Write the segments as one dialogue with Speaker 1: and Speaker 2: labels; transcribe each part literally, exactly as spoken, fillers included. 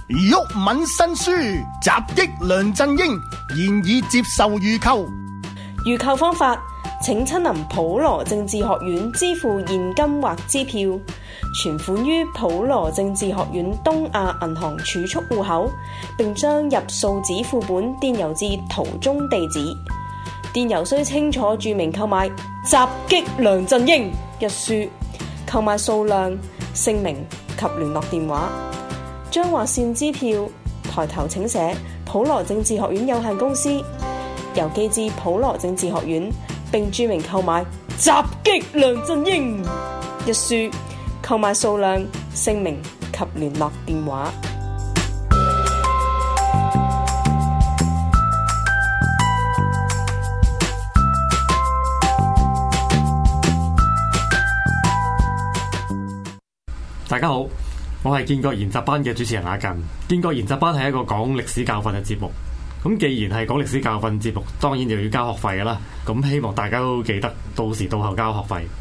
Speaker 1: 毓民新書襲擊梁振英，現已接受預購。
Speaker 2: 預購方法，請親臨普羅政治學院支付現金或支票，存款於普羅政治學院東亞銀行儲蓄戶口，並將入數紙副本電郵至圖中地址。電郵須清楚註明購買襲擊梁振英一書，購買數量、姓名及聯絡電話。將劃線支票抬頭請寫普羅政治學院有限公司，郵寄至普羅政治學院，並註明購買襲擊梁振英一書，購買數量、姓名及聯絡電話。
Speaker 3: 大家好，我係建國研習班嘅主持人阿近。建國研習班係一個講歷史教訓嘅節目。咁既然係講歷史教訓節目，當然就要交學費㗎啦。咁希望大家都記得到時到候交學費。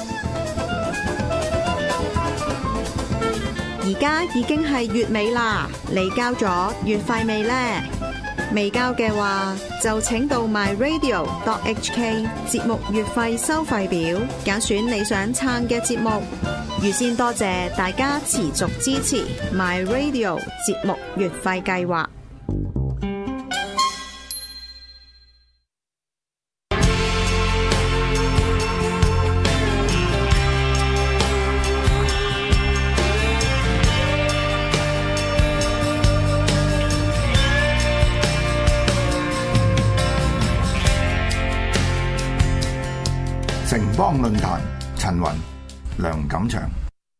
Speaker 4: 而家已經係月尾啦，你交咗月費未呢？未交嘅話，就請到 my radio dot h k 節目月費收費表，揀選你想撐嘅節目。預先多謝大家持續支持 My Radio 節目月費計劃。
Speaker 5: 城邦論壇，陳雲、梁錦祥，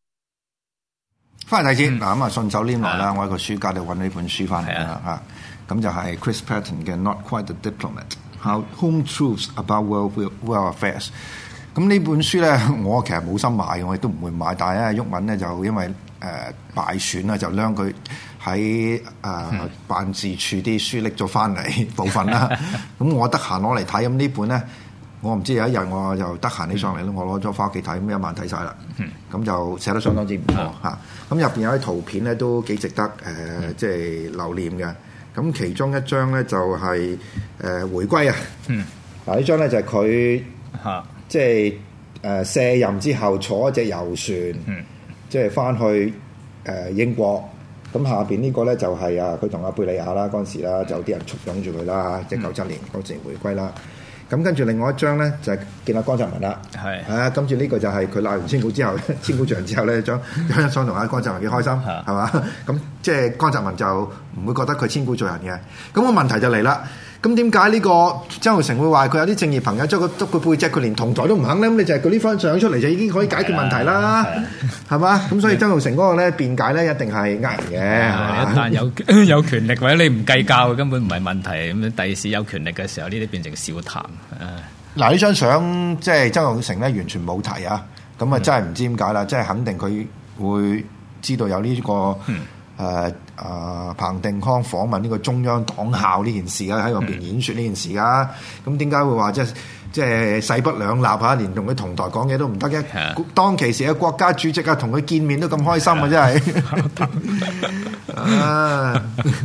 Speaker 5: 翻嚟睇先嗱，咁啊順手拈來啦，我喺個書架度揾呢本書翻嚟啦嚇，咁就係 Chris Patten 嘅《Not Quite a Diplomat: How Home Truths About World World Affairs》。咁呢本書咧，我其實冇心買，我亦都唔會買，但係咧，毓民咧就因為誒敗選啦，就將佢喺誒辦事處啲書拎咗翻嚟部分啦。咁我得閒攞嚟睇，咁呢本咧。我唔知有一日我就得閒起上嚟咯，我攞咗翻屋企睇，咁一晚睇晒啦。咁、嗯、就寫得相當之唔錯嚇。咁入邊有啲圖片咧都幾值得誒，即、呃、係、就是、留念嘅。咁其中一張咧就係、是、誒、呃、回歸啊。嗱、嗯、呢張咧就係佢即係誒卸任之後坐一隻遊船，即係翻去誒、呃、英國。咁下邊呢個咧就係、是、啊，佢同阿貝利亞啦嗰陣時啦，就有啲人簇擁住佢啦嚇，一九七七年嗰時回歸啦。咁跟住另外一張咧就係、是、見到江澤民啦，係啊，跟住呢個就係佢鬧完千古之後，千古長之後咧，張張一雙同阿江澤民幾開心，係嘛？咁即係江澤民就唔會覺得佢千古罪人嘅。咁、那個問題就嚟啦，咁點解呢個曾鈺成會話佢有啲正義朋友將佢督佢背脊，佢連同台都唔肯咧？咁你就係佢呢張相出嚟就已經可以解決問題啦，係嘛？咁所以曾鈺成嗰個咧辯解咧一定係呃人嘅。
Speaker 6: 一旦有有權力或者你唔計較，根本唔係問題。咁第時有權力嘅時候，呢啲變成笑談。
Speaker 5: 嗱，呢張相即係曾鈺成咧完全冇提啊，咁啊真係唔知點解啦，即係肯定佢會知道有呢、這個誒誒、嗯呃呃、彭定康訪問呢個中央黨校呢件事啊，喺入邊演説呢件事啊，咁點解會話即係即係勢不兩立嚇，連同佢同台講嘢都唔得嘅？當其時嘅國家主席啊，同佢見面都咁開心啊，真係啊！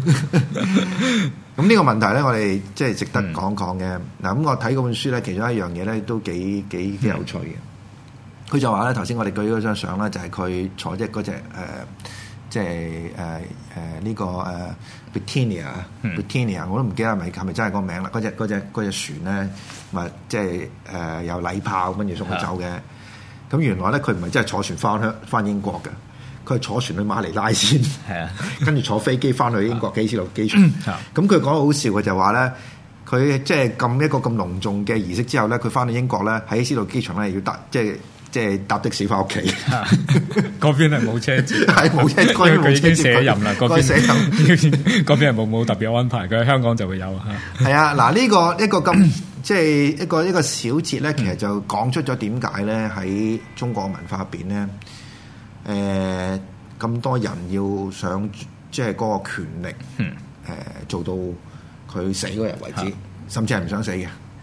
Speaker 5: 咁呢個問題咧，我哋即係值得講講嘅。嗱、嗯，咁我睇嗰本書咧，其中一樣嘢咧都幾幾幾有趣嘅。佢、嗯、就話咧，頭先我哋舉嗰張相咧，就係佢坐隻嗰隻誒，即係誒誒呢個誒、呃、Britannia，Britannia，、嗯、我都唔記得係咪係咪真係個名啦。嗰隻嗰隻嗰隻船咧，咪即係誒有禮炮跟住送佢走嘅。咁、嗯、原來咧，佢唔係真係坐船翻香翻英國嘅。佢係坐船去馬尼拉先，係啊，跟住坐飛機翻去英國基斯路機場。咁佢講好笑嘅就話咧，佢即係咁一個咁隆重嘅儀式之後咧，佢翻去英國咧喺斯路機場咧要搭即係即係搭的士翻屋企。
Speaker 6: 嗰邊係冇車接， 係
Speaker 5: 冇車，
Speaker 6: 因為佢已經卸任啦。嗰邊
Speaker 5: 卸任，
Speaker 6: 嗰邊係冇冇特別安排，佢喺香港就會有嚇。
Speaker 5: 係啊，嗱呢個一個咁即係一個一個小節咧，其實就講出咗點解咧喺中國文化入邊咧。誒咁、呃、多人要想即係嗰個權力，誒、嗯呃、做到佢死嗰日為止，嗯、甚至係唔想死嘅。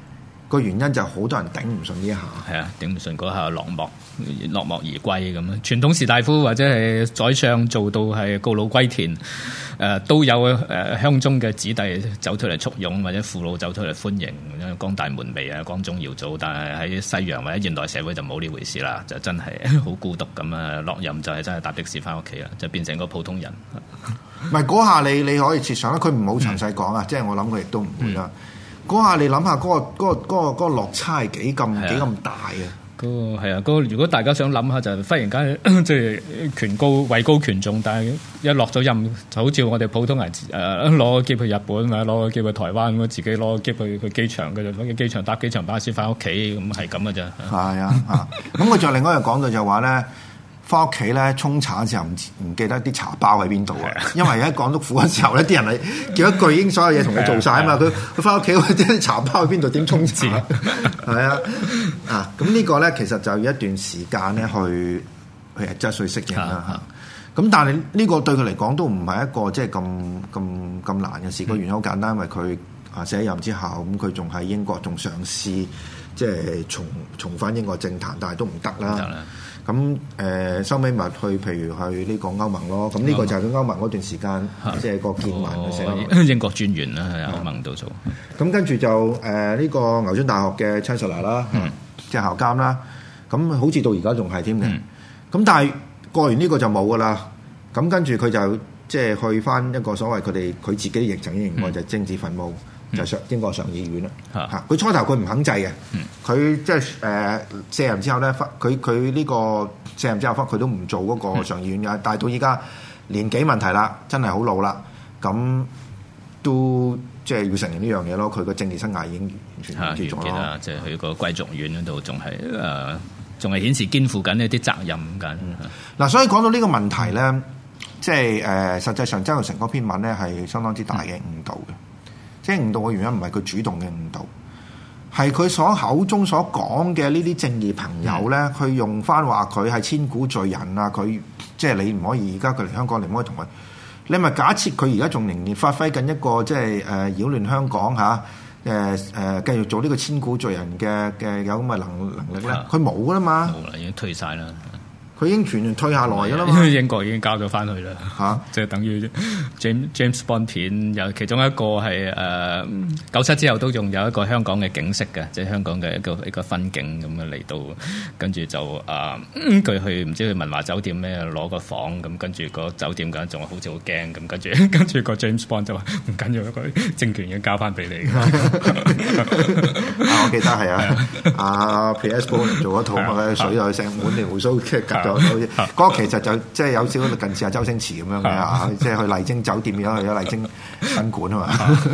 Speaker 5: 個原因就係好多人頂唔順呢一下。
Speaker 6: 係啊，頂唔順嗰下落幕落幕而歸咁樣。傳統士大夫或者係宰相做到係告老歸田，誒、呃、都有誒鄉中嘅子弟走出嚟簇擁，或者父老走出嚟歡迎，光大門楣啊，光宗耀祖。但係喺西洋或者現代社會就冇呢回事啦，就真係好孤獨咁啊！落任就係真係搭的士翻屋企啦，就變成個普通人。
Speaker 5: 唔係嗰下你你可以設想啦，佢唔好詳細講啊，嗯、即係我諗佢亦都唔會啦。嗰下、嗯、你諗下嗰個嗰、嗰個嗰、嗰個嗰個落差係幾咁幾咁大啊！
Speaker 6: 嗰、嗰個係啊，嗰、嗰個如果大家想諗下，就係、忽然間即係權高位高權重，但係一落咗任，就好似我哋普通人誒攞個機去日本，或者攞個機去台灣咁，自己攞個機去去機場嘅，攞機場搭機場巴士翻屋企，咁係咁嘅啫。係
Speaker 5: 啊，啊，咁我仲另外一樣講到就話咧。翻屋企咧沖茶嘅時候唔唔記得啲茶包喺邊度啊！因為喺港督府嘅時候咧，啲人係叫一句已經所有嘢同佢做晒啊嘛！佢佢翻屋企嗰啲茶包喺邊度點沖茶？係啊啊！咁呢個咧其實就要一段時間咧去去質素適應啦嚇。咁但係呢個對佢嚟講都唔係一個即係咁咁咁難嘅事。個原因好簡單，因為佢啊卸任之後咁佢仲喺英國仲嘗試即係重重返英國政壇，但係都唔得啦。咁誒收尾咪去，譬如去呢個歐盟咯。咁呢個就係佢歐盟嗰段時間，即係個建盟嘅時候。
Speaker 6: 英國專員啦，喺歐盟度做。
Speaker 5: 咁跟住就誒呢個牛津大學嘅 Chancellor 啦，即係校監啦。咁好似到而家仲係添嘅。咁但係過完呢個就冇噶啦。咁跟住佢就即係去翻一個所謂佢哋佢自己亦曾經認為就係政治墳墓。就上英國上議院啦嚇，佢初頭佢唔肯制嘅，佢即係誒卸任之後咧，佢佢呢個卸任之後，佢都唔做嗰個上議院嘅。但係到依家年紀問題啦，真係好老啦，咁都即係要承認呢樣嘢咯。佢個政治生涯已經完全完結咗咯。
Speaker 6: 即係佢個貴族院嗰度仲係誒，仲係顯示肩負緊一啲責任緊。
Speaker 5: 嗱，所以講到呢個問題咧，即係誒實際上曾鈺成嗰篇文咧係相當之大嘅誤導嘅。即係誤導嘅原因唔係佢主動嘅誤導，係佢所口中所講嘅呢啲正義朋友咧，佢、嗯、用翻話佢係千古罪人啊！佢即係你唔可以而家佢嚟香港，你唔可以同佢。你咪假設佢而家仲仍然發揮緊一個即係誒擾亂香港嚇誒誒繼續做呢個千古罪人嘅嘅有咁嘅能能力咧？佢冇噶啦嘛，
Speaker 6: 冇啦，已經退晒啦。
Speaker 5: 佢已經全全退下來㗎啦嘛，
Speaker 6: 英國已經交咗翻去啦嚇，即係等於 James James Bond 片有其中一個係誒九七之後都仲有一個香港嘅景色嘅，即係香港嘅一個一個分景咁樣嚟到，跟住就誒佢、呃、去唔知去文華酒店咩攞個房咁，跟住個酒店嗰仲好似好驚咁，跟住跟住個 James Bond 就話唔緊要，一個政權已經交翻俾你。啊，
Speaker 5: 我記得係啊，阿 P S 做嗰套啊，水又成滿條鬍鬚，跟住夾咗。嗰個其實就即係有少少近似阿周星馳咁樣嘅嚇，即係去麗晶酒店而家去咗麗晶賓館啊嘛。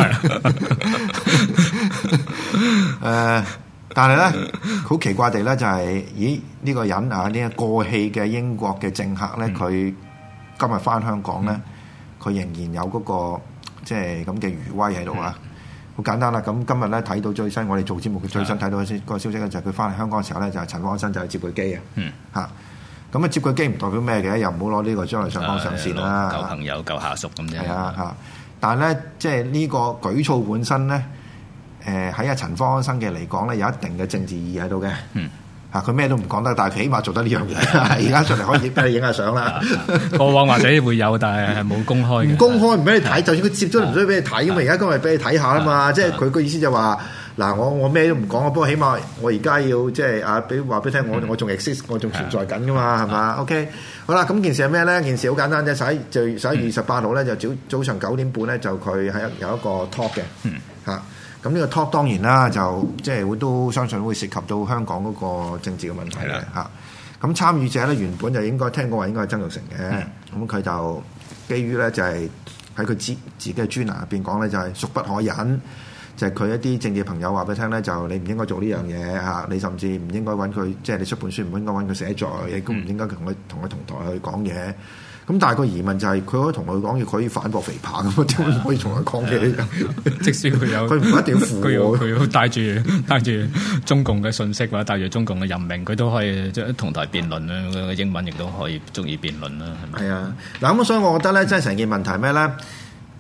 Speaker 5: 誒，但係咧好奇怪地咧就係、是，咦呢、呢個人啊呢個過氣嘅英國嘅政客咧，佢、嗯、今日翻香港咧，佢、嗯、仍然有嗰、嗰個即係咁嘅餘威喺度啊！好、嗯、簡單啦，咁今日咧睇到最新，我哋做節目嘅最新睇到嗰個消息咧，就係佢翻嚟香港嘅時候咧，就係陳方安生就係接佢機啊，嚇。咁啊接佢機唔代表咩嘅，又唔好攞呢個將來上綱上線啦。
Speaker 6: 舊朋友、舊下屬咁啫。
Speaker 5: 係啊嚇，但係咧，即係呢個舉措本身咧，誒喺阿陳方安生嘅嚟講咧，有一定嘅政治意義喺度嘅。嗯。嚇，佢咩都唔講得，但係佢起碼做得呢樣嘢。而家出嚟可以俾你影下相啦。
Speaker 6: 過往或者會有，但係係冇公開嘅。唔
Speaker 5: 公開唔俾你睇，就算佢接咗，唔需要俾你睇。因為而家今日俾你睇下啦嘛，即係佢個意思就話。嗱，我我咩都唔講，不過起碼我而家要即係啊，俾話俾你聽，我我仲 exist，我仲存在緊噶嘛，係嘛 ？OK，好啦，咁件事係咩咧？件事好簡單啫，十一就十一月二十八號咧，就早早上九點半咧，就佢係有一個 talk 嘅，嚇。咁呢個 talk 當然啦，就即係會都相信會涉及到香港嗰個政治嘅問題嘅嚇。咁參與者咧原本就應該聽講話應該係曾鈺成嘅，咁佢就基於咧就係喺佢自自己嘅專欄入邊講咧，就係俗不可忍。就係佢一啲政治朋友話俾你聽咧，就你唔應該做呢樣嘢嚇，你甚至唔應該揾佢，即係你出本書唔應該揾佢寫作，亦都唔應該同佢同佢同台去講嘢。咁但係個疑問就係，佢可以同佢講嘢，佢可以反駁肥扒咁啊？點可以同佢講嘢？
Speaker 6: 即使佢有，
Speaker 5: 佢唔一定要附和，
Speaker 6: 佢要帶住帶住中共嘅信息或者帶住中共嘅任命，佢都可以即係同台辯論啦。英文亦都可以足以辯論啦。係咪？
Speaker 5: 係啊，嗱咁所以我覺得咧，真係成件問題咩咧？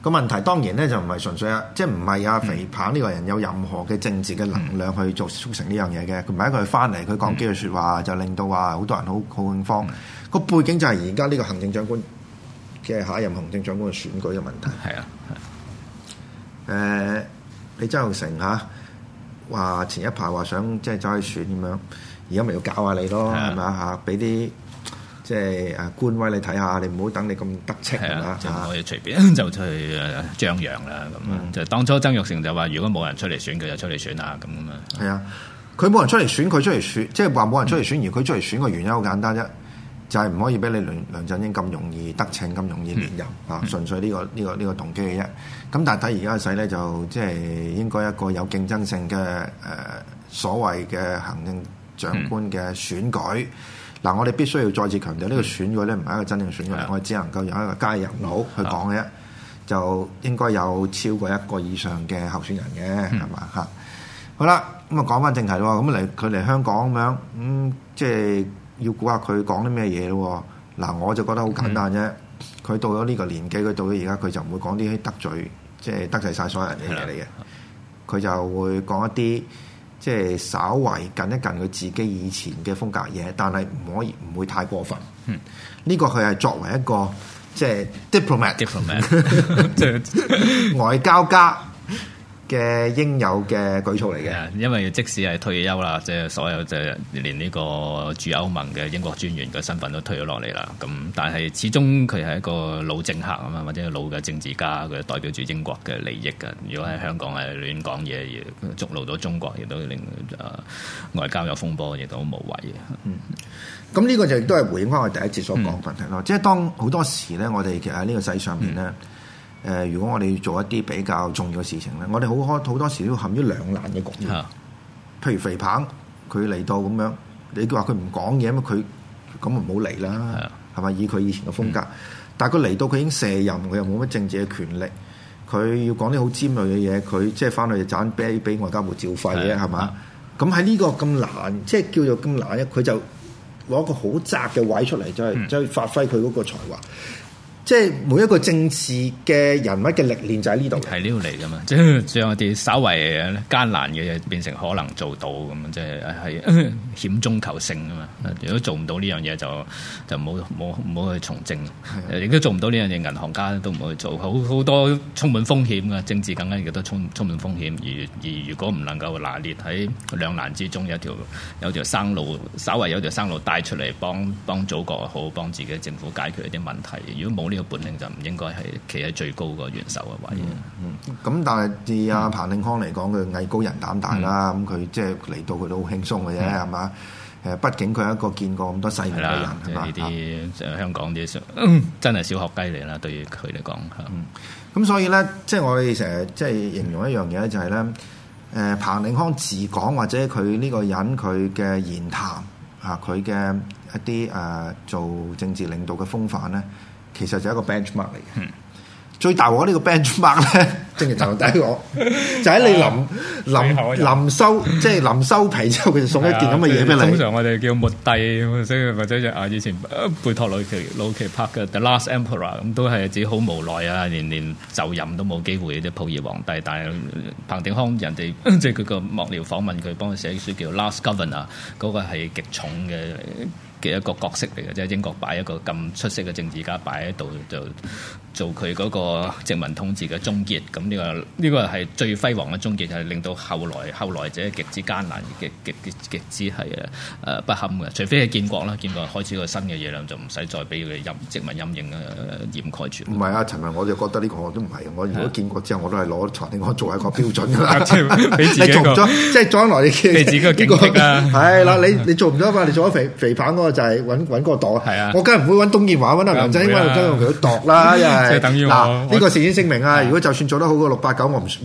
Speaker 5: 個問題當然咧就唔係純粹啊，即係唔係阿肥彭呢個人有任何嘅政治嘅能量去做促成呢樣嘢嘅。佢唔係一個佢翻嚟，佢講幾句説話就令到話好多人好好恐慌。個背景就係而家呢個行政長官嘅下一任行政長官嘅選舉嘅問題。
Speaker 6: 係啊，
Speaker 5: 誒、呃，你曾鈺成嚇話前一排話想即係走去選咁樣，而家咪要搞下你咯，係咪啊嚇？俾啲即係誒官威你睇下，你唔好等你咁得戚係嘛？
Speaker 6: 就唔可以隨便就出去張揚啦咁啊！就當初曾鈺成就話，如果冇人出嚟選，佢就出嚟選啦咁啊！
Speaker 5: 係啊，佢冇人出嚟選，佢出嚟選，即係話冇人出嚟選，而佢出嚟選嘅原因好簡單啫，就係、是、唔可以俾你梁梁振英咁容易得逞，咁容易連任啊！純、嗯、粹呢、這個呢、這個呢、這個動機嘅啫。咁但係睇而家嘅勢咧，就即係應該一個有競爭性嘅誒、呃、所謂嘅行政長官嘅選舉。嗯嗱，我哋必須要再次強調，呢、這個選舉咧唔係一個真正選舉嚟，我哋只能夠用一個街人佬去講嘅啫，就應該有超過一個以上嘅候選人嘅，係嘛嚇？好啦，咁啊講翻正題咯，咁嚟佢嚟香港咁樣，咁、嗯、即係要估下佢講啲咩嘢咯。嗱，我就覺得好簡單啫，佢、嗯、到咗呢個年紀，佢到咗而家，佢就唔會講啲得罪，即係得罪晒所有人嘅嘢嚟嘅，佢就會講一啲。即係稍為近一近佢自己以前嘅風格嘢，但係唔可以唔會太過分。嗯，呢個佢係作為一個即係 diplomat，diplomat 即係外交家嘅應有嘅舉措嚟嘅。
Speaker 6: 因為即使係退休啦，即係所有即係連呢個駐歐盟嘅英國專員嘅身份都退咗落嚟啦。咁但係始終佢係一個老政客啊嘛，或者老嘅政治家，佢代表住英國嘅利益嘅。如果喺香港係亂講嘢，觸怒到中國，亦都令誒外交有風波，亦都好無謂嘅。
Speaker 5: 嗯，咁呢個就亦都係回應翻我第一節所講嘅問題咯。即係當好多時咧，我哋其實喺呢個世上面咧。嗯誒、呃，如果我哋要做一啲比較重要嘅事情咧，我哋好好好多時都陷於兩難嘅局面。啊、譬如肥彭佢嚟到咁樣，你話佢唔講嘢咁，佢咁唔好嚟啦，係咪、啊？以佢以前嘅風格，嗯、但係佢嚟到佢已經卸任，佢又冇乜政治嘅權力，佢要講啲好尖銳嘅嘢，佢即係翻去就盞俾俾外交部照肺嘅，係嘛？咁喺呢個咁難，即係叫做咁難咧，佢就攞個好窄嘅位出嚟，就係就係發揮佢嗰個才華。即係每一個政治嘅人物嘅歷練就喺呢度，
Speaker 6: 係呢度嚟噶嘛？即係將一啲稍為艱難嘅嘢變成可能做到咁，即係係險中求勝啊嘛！如果做唔到呢樣嘢，就就冇冇冇去從政。亦都做唔到呢樣嘢，銀行家都唔會去做。好好多充滿風險嘅政治，更加亦都充充滿風險。而而如果唔能夠拿捏喺兩難之中，有條有條生路，稍為有條生路帶出嚟，幫幫祖國好，幫自己政府解決一啲問題。如果冇呢個本領，就唔應該係企喺最高個元首嘅位。
Speaker 5: 嗯，咁、嗯、但係自阿彭定康嚟講，佢藝高人膽大啦。咁佢、嗯、即係嚟到佢都好輕鬆嘅啫，係嘛、嗯？誒，畢竟佢係一個見過咁多世面嘅人，係嘛？呢啲
Speaker 6: 即係香港啲、嗯、真係小學雞嚟啦，對於佢嚟講。咁、
Speaker 5: 嗯、所以咧，即係我哋成日即係形容一樣嘢咧，就係咧，誒，彭定康治港或者佢呢個人佢嘅言談啊，佢嘅一啲誒、呃、做政治領導嘅風範咧。其實就係一個 benchmark 嚟嘅，嗯、最大鑊呢個 benchmark 咧，正如頭第一個，就喺你臨臨臨收，即係臨收皮之後，佢就送一件咁嘅嘢俾你。
Speaker 6: 通常我哋叫末帝，或者或者啊以前貝托魯奇魯奇拍嘅 The Last Emperor， 咁都係自己好無奈啊，連連就任都冇機會嘅普洱皇帝。但係彭定康人哋即係佢個幕僚訪問佢，幫佢寫書叫 Last Governor， 嗰個係極重嘅嘅一個角色嚟嘅，即係英國擺一個咁出色嘅政治家擺喺度，就做佢嗰個殖民統治嘅終結。咁呢、呢個呢、呢個係最輝煌嘅終結，係令到後來後來者極之艱難、極極極極之係誒不堪嘅。除非係建國啦，建國開始個新嘅嘢啦，就唔使再俾佢陰殖民陰影嘅掩蓋住。
Speaker 5: 唔係啊，陳文，我就覺得呢個我都唔係。我如果建國之後，我都係攞彭定康作為一個標準㗎啦。即係俾自己個，即係將來你
Speaker 6: 俾自己個警惕啊！
Speaker 5: 係啦，你你做唔到嘛？你做咗肥肥彭嗰個就係揾揾個度。係啊，我梗係唔會揾董建華揾阿梁振英揾張用佢度啦，因為嗱呢個事先聲明啊！如果就算做得好過六八九，我唔唔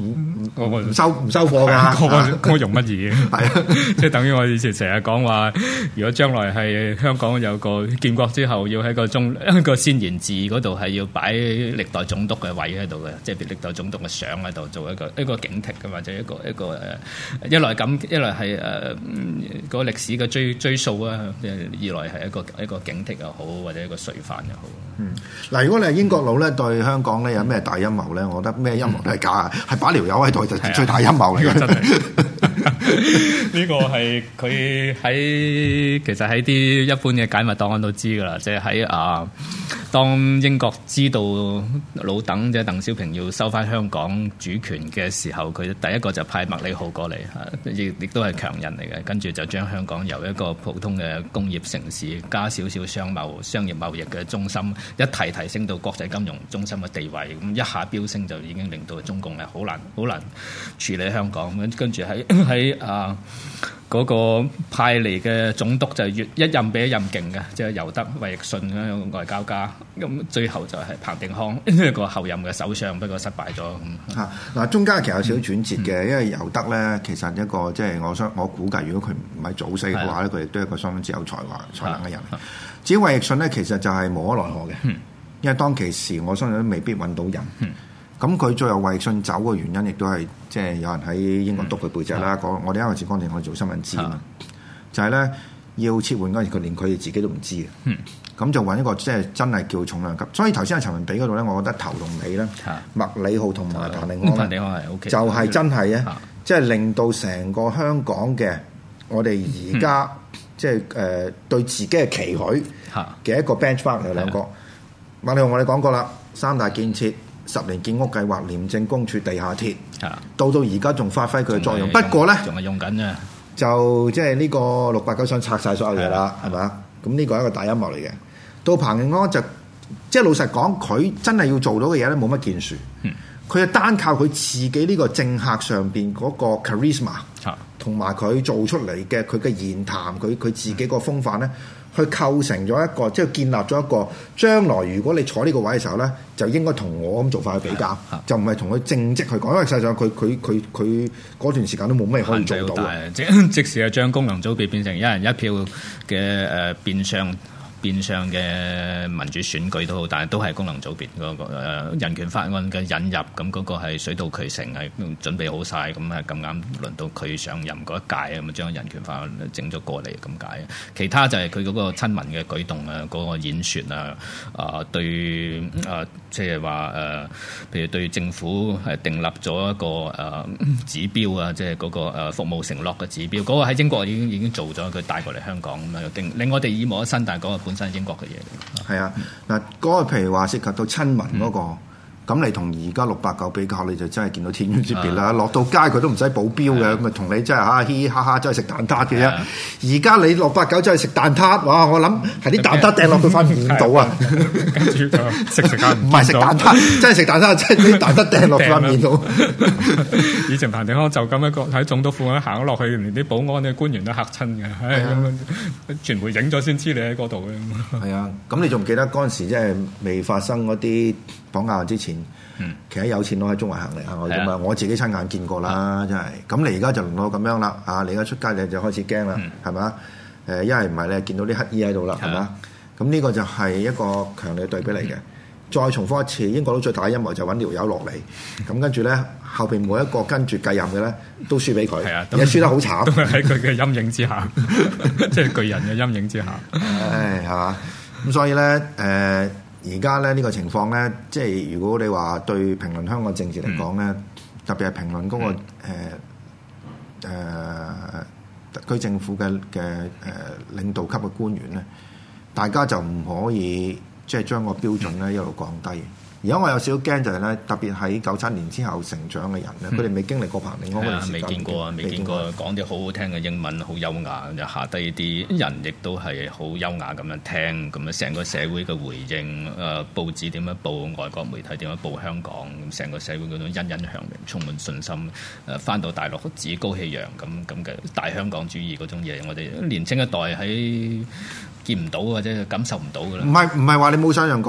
Speaker 6: 我我
Speaker 5: 唔收唔收貨㗎，
Speaker 6: 我我用乜嘢？係啊，即係等於我以前成日講話，如果將來係香港有個建國之後，要喺個中一個先賢祠嗰度係要擺歷代總督嘅位喺度嘅，即係歷代總督嘅相喺度做一個一個警惕嘅，或者一個一個誒，一來咁，一來係誒嗰個歷史嘅追追溯啊，二來係一個一個警惕又好，或者一個垂範又好。
Speaker 5: 嗯，嗱，如果你係英國佬咧，對香港咧有咩大陰謀咧？我覺得咩陰謀都係假啊，係把條友喺度就最大陰謀嚟嘅。真係
Speaker 6: 呢個係佢喺其實喺啲一般嘅解密檔案都知㗎啦，即係喺啊，當英國知道老鄧即係鄧小平要收翻香港主權嘅時候，佢第一個就派麥理浩過嚟，亦亦都係強人嚟嘅，跟住就將香港由一個普通嘅工業城市加少少商貿、商業貿易嘅中心，一提提升到國際金融中心嘅地位，咁一下飆升就已經令到中共係好難好難處理香港。咁跟住喺喺啊嗰個派嚟嘅總督就越一任比一任勁嘅，即係尤德、衛奕信嘅外交家。咁最後就係彭定康一個後任嘅首相，不過失敗咗。
Speaker 5: 嚇嗱，中間其實有少少轉折嘅，因為尤德咧其實一個即係我相我估計，如果佢唔係早死嘅話咧，佢亦都係一個相當之有才華才能嘅人。至於衛奕信咧，其實就係無可奈何嘅，因為當其時我相信都未必揾到人。咁佢最後衛奕信走嘅原因，亦都係即係有人喺英國督佢背脊啦。講、嗯、我哋一開始講定我哋做新聞知啊嘛，就係咧要撤換嗰陣，佢連佢哋自己都唔知嘅。咁、嗯、就揾一個即係真係叫重量級。所以頭先喺陳文比嗰度咧，我覺得頭同尾咧，麥理浩同埋彭定康，彭定康係 OK，就係真係咧，即係令到成個香港嘅我哋而家即係誒對自己嘅期許嘅一個 benchmark 嚟兩個。麥理浩我哋講過啦，三大建設。十年建屋計劃、廉政公署、地下鐵，到到而家仲發揮佢嘅作用。不過咧，仲係用緊啫。就即係呢個六八九想拆晒所有嘢啦，係咪？咁呢個係一個大陰謀嚟嘅。到彭定康就即係老實講，佢真係要做到嘅嘢咧，冇乜建樹。佢係單靠佢自己呢個政客上邊嗰個 charisma，同埋佢做出嚟嘅佢嘅言談，佢佢自己個風範咧。去構成咗一個，即係建立咗一個將來如果你坐呢個位嘅時候咧，就應該同我咁做法去比較，就唔係同佢正職去講，因為實際上佢佢佢佢嗰段時間都冇咩可以做到嘅。即即使係將功能組別變成一人一票嘅誒變相。變相嘅民主選舉都好，但係都係功能組別嗰個誒人權法案嘅引入，咁嗰個係水到渠成，係準備好晒，咁係咁啱輪到佢上任嗰一屆，咁將人權法案整咗過嚟咁解。其他就係佢嗰個親民嘅舉動啊，嗰、嗰個演説啊，啊對啊，即係話誒，譬如對政府係訂立咗一個誒、啊、指標啊，即係嗰個誒服務承諾嘅指標，嗰、嗰個喺英國已經已經做咗，佢帶過嚟香港咁啊，令令我哋耳目一新，但係嗰個本身英國嘅嘢，係啊嗱，嗰個譬如話涉及到親民嗰、那個，咁、嗯、你同而家六八九比較，你就真係見到天淵之別啦。落、啊、到街佢都唔使保標嘅，咁啊同你真係嚇嘻嘻哈哈，真係食蛋撻嘅啫。而家、啊、你六八九真係食蛋撻，哇！我諗係啲蛋撻掟落佢塊面度啊，跟住就食食下，唔係食蛋撻，真係食蛋撻，真係啲蛋撻掟落塊面度。
Speaker 6: 以前彭定康就咁一個喺總督府行咗落去，連啲保安嘅官員都嚇親嘅，唉咁樣傳媒影咗先知你喺嗰度嘅。
Speaker 5: 係啊，咁你仲記得嗰陣時即係未發生嗰啲綁架之前，嗯、其實有錢佬喺中環行嚟行去啫嘛，我自己親眼見過啦，真係。咁你而家就輪到咁樣啦，啊！你而家出街你就開始驚啦，係咪？誒，一係唔係你見到啲乞衣喺度啦，係咪？咁呢個就係一個強烈對比嚟嘅。嗯再重複一次，英國佬最大嘅陰謀就揾條友落嚟，咁跟住咧後邊每一個跟住繼任嘅咧都輸俾佢，而家輸得好慘，
Speaker 6: 都係喺佢嘅陰影之下，即係巨人嘅陰影之下。
Speaker 5: 唉，係嘛？咁所以咧，誒而家咧呢個情況咧，即係如果你話對評論香港政治嚟講咧，嗯、特別係評論嗰、那個誒誒、嗯呃、特區政府嘅嘅誒領導級嘅官員咧，大家就唔可以。即係將個標準咧一路降低。而家我有少少驚就係咧，特別喺九七年之後成長嘅人咧，佢哋未經歷過彭定康嗰段時間，
Speaker 6: 未見過啊，未見過講啲好好聽嘅英文，好優雅，就下低啲人亦都係好優雅咁樣聽，咁樣成個社會嘅回應，誒、呃、報紙點樣報，外國媒體點樣報香港，咁成個社會嗰種欣欣向榮，充滿信心。誒、呃、翻到大陸趾高氣揚咁咁嘅大香港主義嗰種嘢，我哋年青一代喺見唔到或者感受唔到㗎啦。
Speaker 5: 唔係唔係話你冇想象過，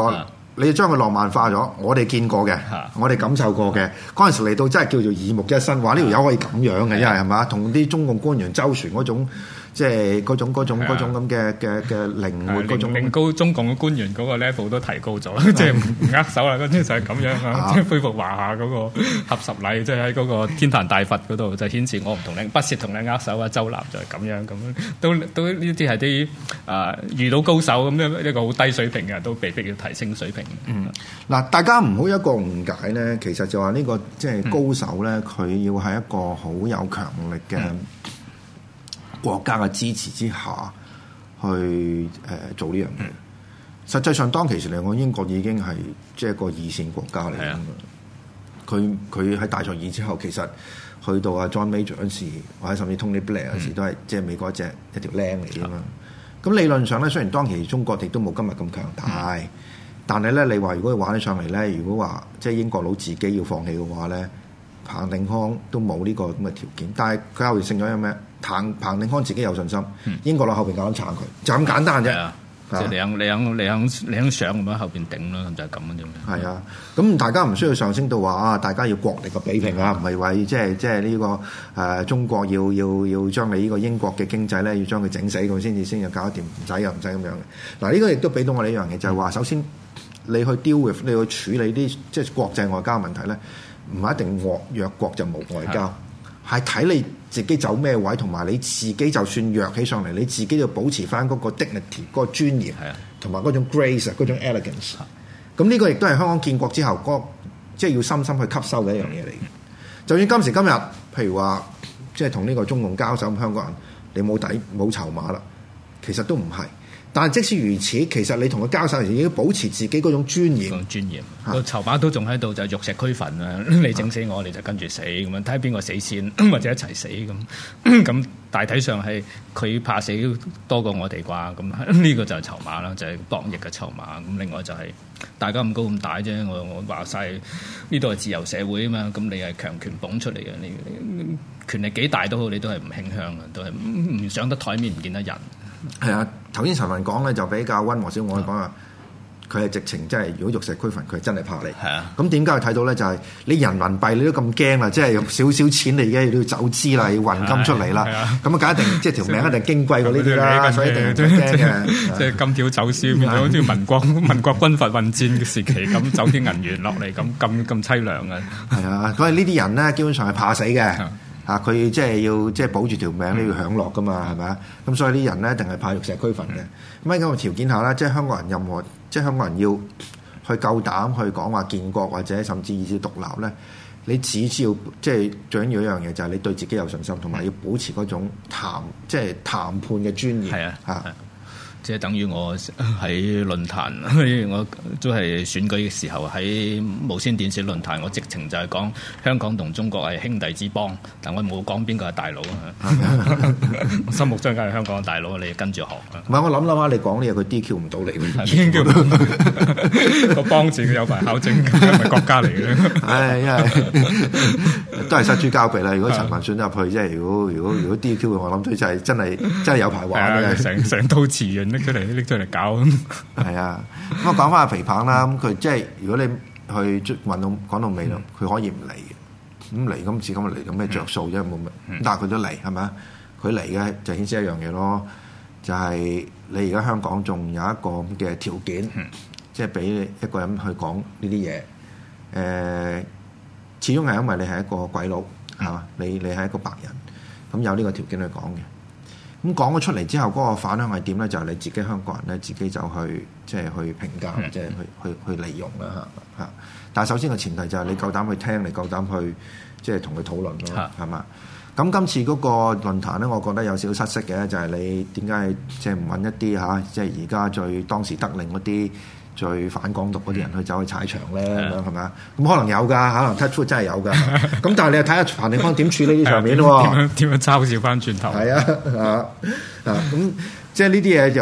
Speaker 5: 你將佢浪漫化咗，我哋見過嘅，我哋感受過嘅，嗰陣時嚟到真係叫做耳目一新，話呢條友可以咁樣嘅，因為係嘛，同啲中共官員周旋嗰種。即係嗰種嗰種嗰種咁嘅嘅嘅靈活嗰種，
Speaker 6: 令高中共嘅官員嗰個 level 都提高咗，即係唔握手啦，跟住就係咁樣啊，即係恢復華夏嗰個合十禮，即係喺嗰個天壇大佛嗰度就顯示我唔同你，不屑同你握手啊，周立就係咁樣咁樣，都都呢啲係啲啊遇到高手咁樣一個好低水平嘅人都被逼要提升水平。
Speaker 5: 嗯，嗱，大家唔好一個誤解咧，其實就話呢個即係高手咧，佢、嗯、要係一個好有強力嘅。嗯國家嘅支持之下，去誒、呃、做呢樣嘢。實際上當其時嚟講，英國已經係即係個二線國家嚟㗎嘛。佢佢喺大賽爾之後，其實去到阿 John Major 嗰時，或者甚至 Tony Blair 嗰時，都係即係美國一隻一條靚嚟㗎嘛。咁理論上咧，雖然當其時中國亦都冇今日咁強大，嗯、但係咧，你話如果玩起上嚟咧，如果話即係英國佬自己要放棄嘅話咧，彭定康都冇呢個咁嘅條件。但係佢後嚟勝咗有咩？彭彭定康自己有信心，嗯、英國佬後邊夠膽撐佢，就咁簡單啫。
Speaker 6: 即係你肯你肯你肯你肯上咁樣後邊頂啦，就係咁嘅啫。
Speaker 5: 係啊，咁大家唔需要上升到話啊，大家要國力嘅比拼啊，唔係話即係即係呢個誒、呃、中國要要要將你呢個英國嘅經濟咧，要將佢整死佢先至先至搞得掂，唔使又唔使咁樣嘅。嗱，呢個亦都俾到我哋一樣嘢，就係、是、話首先你去 deal with 你去處理啲即係國際外交問題咧，唔係一定弱弱國就冇外交。係睇你自己走咩位，同埋你自己就算弱起上嚟，你自己要保持翻嗰個 dignity 嗰個尊嚴，同埋嗰種 grace 嗰種 elegance。咁呢個亦都係香港建國之後嗰即係要深深去吸收嘅一樣嘢嚟嘅。就算今時今日，譬如話即係同呢個中共交手，咁香港人你冇底冇籌碼啦，其實都唔係。但係即使如此，其實你同佢交手時，已經保持自己嗰種尊嚴。
Speaker 6: 個尊嚴，個籌碼都仲喺度，就係玉石俱焚啊！你整死我，你就跟住死咁樣，睇下邊個死先，或者一齊死咁。咁大體上係佢怕死多過我哋啩？咁呢個就係籌碼啦，就係博弈嘅籌碼。咁另外就係大家咁高咁大啫。我我話晒呢度係自由社會啊嘛。咁你係強權捧出嚟嘅，你你權力幾大都好，你都係唔傾向嘅，都係唔上得台面，唔見得人。
Speaker 5: 係啊，頭先陳文講咧就比較溫和少，我講啊，佢係直情真係如果玉石俱焚，佢係真係怕你。係啊，咁點解睇到咧？就係、是、你人民幣你都咁驚啦，即係用少少錢你而家要走資啦，要混金出嚟啦，咁啊，梗一定即係條命一定矜貴過呢啲啦，所以一定唔驚嘅。
Speaker 6: 即係金條走私變咗好似民國民國軍閥混戰嘅時期咁，走啲銀元落嚟咁咁咁凄涼啊！
Speaker 5: 係啊，所以呢啲人咧基本上係怕死嘅。啊！佢即係要即係保住條命都要享樂噶嘛，係咪啊？咁所以啲人咧一定係怕玉石俱焚嘅。咁喺咁嘅條件下咧，即係香港人任何即係香港人要去夠膽去講話建國或者甚至以至獨立咧，你只需要即係最緊要一樣嘢就係你對自己有信心，同埋要保持嗰種談即係談判嘅專業。係啊，嚇！
Speaker 6: 即係等於我喺論壇，我都係選舉嘅時候喺無線電視論壇，我直情就係講香港同中國係兄弟之邦，但我冇講邊個係大佬啊！我心目中梗係香港嘅大佬，你跟住學。
Speaker 5: 唔係我諗諗下，你講呢嘢佢 D Q 唔到你，
Speaker 6: 已經叫個邦字佢有排考證，係咪國家嚟嘅？
Speaker 5: 唉，因為都係失諸交臂啦。如果陳文選入去，即係如果如果如果 D Q 嘅，我諗佢就係真係真係有排玩嘅，成
Speaker 6: 成套詞源。拎出嚟，拎出嚟搞。係
Speaker 5: 啊，咁我講翻阿肥棒啦。咁佢即係如果你去運到講到尾咯，佢、嗯、可以唔嚟嘅。咁嚟今次咁嚟，有咩着數啫？冇乜。嗯、但係佢都嚟，係咪啊？佢嚟嘅就顯示一樣嘢咯，就係、是、你而家香港仲有一個咁嘅條件，嗯、即係俾一個人去講呢啲嘢。誒、呃，始終係因為你係一個鬼佬，係嘛、嗯？你你係一個白人，咁有呢個條件去講嘅。咁講咗出嚟之後，嗰、那個反響係點咧？就係、是、你自己香港人咧，自己就去即係去評價，即係去去去利用啦嚇嚇。但係首先個前提就係你夠膽去聽，你夠膽去即係同佢討論咯，係嘛？咁今次嗰個論壇咧，我覺得有少少失色嘅，就係、是、你點解即係唔揾一啲嚇，即係而家最當時得令嗰啲最反港獨嗰啲人去走去踩場咧，咁樣係咪啊？咁可能有㗎，可能 touch wood 真係有㗎。咁但係你又睇下彭定康點處理呢場面喎？
Speaker 6: 點樣點樣嘲笑翻轉頭？
Speaker 5: 係啊啊啊！咁即係呢啲嘢就唔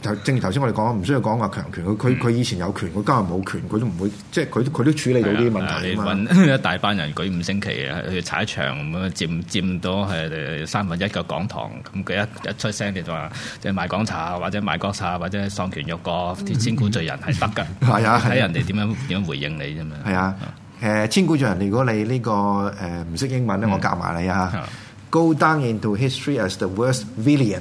Speaker 5: 就正如頭先我哋講，唔需要講話強權，佢佢佢以前有權，佢今日冇權，佢都唔會即係佢佢都處理到啲問題啊嘛。
Speaker 6: 你揾一大班人舉五星旗去踩場咁樣佔佔到係三分一嘅港堂，咁佢一一出聲你就話即係賣港茶或者賣國茶或者喪權辱國、千古罪人係得㗎。
Speaker 5: 係啊，
Speaker 6: 睇人哋點樣點樣回應你啫嘛。
Speaker 5: 係啊，誒千古罪人，如果你呢個誒唔識英文咧，我教埋你啊。Go down into history as the worst villain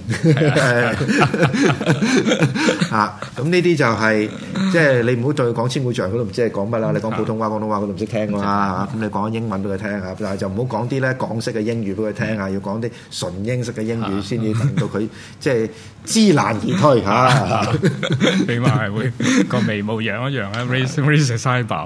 Speaker 5: 啊！咁呢啲就係即係你唔好再講千古罪人，佢都唔知係講乜啦。你講普通話、廣東話，佢都唔識聽㗎啦嚇。咁你講英文俾佢聽下，但係就唔好講啲咧港式嘅英語俾佢聽下，要講啲純英式嘅英語先至令到佢即係知難而退嚇。
Speaker 6: 你話係會個眉毛揚一揚啊 ，raise raise 曬爆。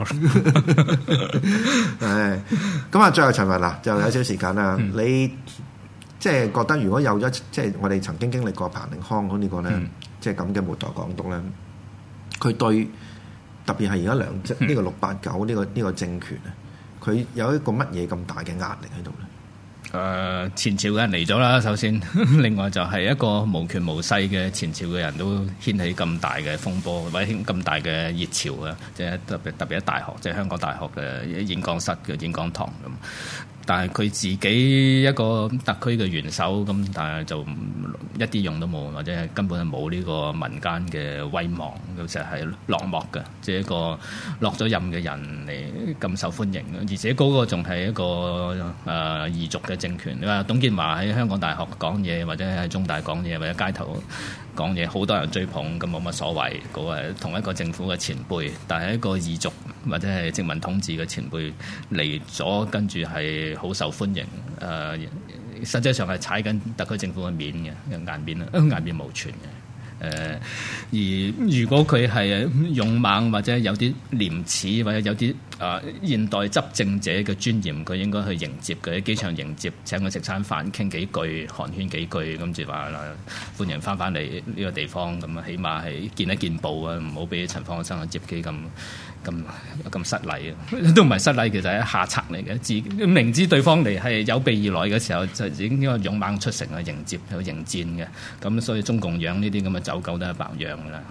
Speaker 5: 誒，咁啊，最後陳文嗱，就有少少時間啦，你。即係覺得如果有咗，即係我哋曾經經歷過彭定康嗰呢個咧，嗯、即係咁嘅末代港督咧，佢對特別係而家梁即呢個六八九呢個呢、呢個政權啊，佢有一個乜嘢咁大嘅壓力喺度咧？
Speaker 6: 誒、呃、前朝嘅人嚟咗啦，首先，另外就係一個無權無勢嘅前朝嘅人都掀起咁大嘅風波，或者咁大嘅熱潮啊！即係特別特別喺大學，即係香港大學嘅演講室嘅演講堂咁。但係佢自己一個特區嘅元首咁，但係就一啲用都冇，或者係根本係冇呢個民間嘅威望，佢就係落寞嘅，即係一個落咗任嘅人嚟咁受歡迎，而且嗰個仲係一個誒異族嘅政權。你話董建華喺香港大學講嘢，或者喺中大講嘢，或者街頭講嘢，好多人追捧，咁冇乜所謂。嗰個係同一個政府嘅前輩，但係一個異族或者係殖民統治嘅前輩嚟咗，跟住係好受歡迎，誒、呃，實際上係踩緊特區政府嘅面嘅，顏面啦，顏面無存嘅。誒、呃，而如果佢係勇猛或者有啲廉恥，或者有啲啊、呃、現代執政者嘅尊嚴，佢應該去迎接佢喺機場迎接，請佢食餐飯，傾幾句，寒暄幾句，咁就話歡迎翻返嚟呢個地方，咁啊，起碼係見一見報啊，唔好俾陳方安生嘅接機咁。咁咁失禮啊，都唔係失禮，其實係下策嚟嘅。自明知對方嚟係有備而來嘅時候，就已經應該勇猛出城去迎接、去迎戰嘅。咁所以中共養呢啲咁嘅走狗都係白養㗎啦。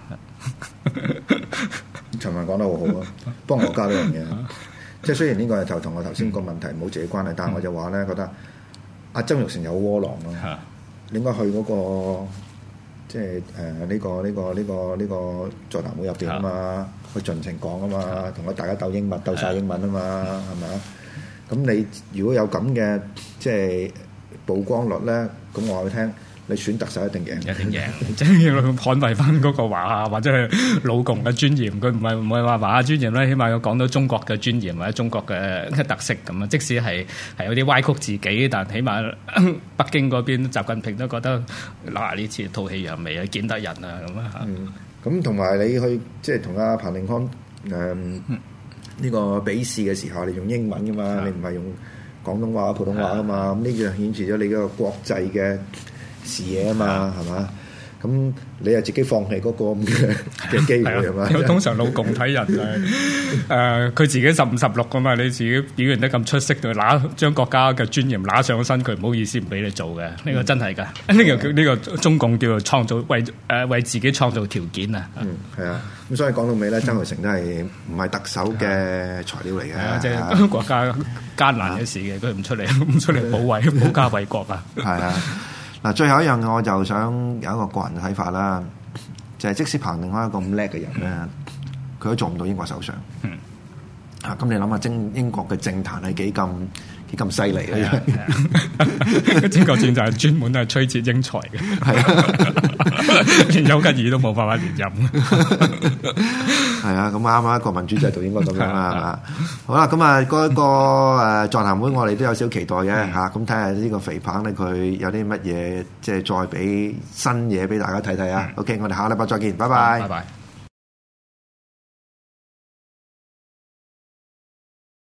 Speaker 5: 陳文講得好好啊，幫我加呢樣嘢。即係雖然呢個係就同我頭先個問題冇直接關係，但係我就話咧覺得阿曾鈺成有窩囊咯，你應該去嗰個即係誒呢個呢個呢個呢個座談會入邊啊嘛。去盡情講啊嘛，同佢大家鬥英文，鬥晒英文啊嘛，係咪啊？咁你如果有咁嘅即係曝光率咧，咁我話俾你聽，你選特首一定贏，
Speaker 6: 一定贏，即係捍衞翻嗰個華夏或者係老共嘅尊嚴。佢唔係唔係話華夏尊嚴咧，起碼要講到中國嘅尊嚴或者中國嘅特色咁啊。即使係係有啲歪曲自己，但起碼北京嗰邊習近平都覺得嗱呢次吐氣揚眉啊，見得人啊咁啊嚇。
Speaker 5: 嗯咁同埋你去即係同阿彭定康誒呢、嗯呢個比試嘅時候，你用英文噶嘛，嗯、你唔係用廣東話、普通話噶嘛，咁呢樣顯示咗你嗰個國際嘅視野啊嘛，係嘛、嗯？咁你又自己放棄嗰個咁嘅嘅機會係嘛？
Speaker 6: 因為通常老共睇人就係誒佢自己十五十六噶嘛，你自己表現得咁出色，就拿將國家嘅尊嚴拿上身，佢唔好意思唔俾你做嘅，呢、呢個真係㗎。呢、嗯呢個呢、呢個中共叫做創造為誒、呃、為自己創造條件啊。嗯，
Speaker 5: 係啊。咁所以講到尾咧，曾鈺成都係唔係特首嘅材料嚟嘅。係啊，
Speaker 6: 即係國家艱難嘅事嘅，佢唔出嚟唔出嚟保衛保家衛國啊。係啊。
Speaker 5: 嗱，最後一樣我就想有一個個人嘅睇法啦，就係、是、即使彭定康一個咁叻嘅人咧，佢都做唔到英國首相。嗯，啊，咁你諗下，英英國嘅政壇係幾咁幾咁犀利咧？
Speaker 6: 英國政壇專門都係推薦英才嘅，係啊，連丘吉爾都冇辦法連任。
Speaker 5: 係啊，咁啱啱一個民主制度應該咁樣啦，係嘛？好啦，咁啊，嗰個誒座談會我哋都有少少期待嘅嚇，咁睇下呢個肥彭咧，佢有啲乜嘢即係再俾新嘢俾大家睇睇啊。OK，我哋下個禮拜再見，拜拜。拜拜。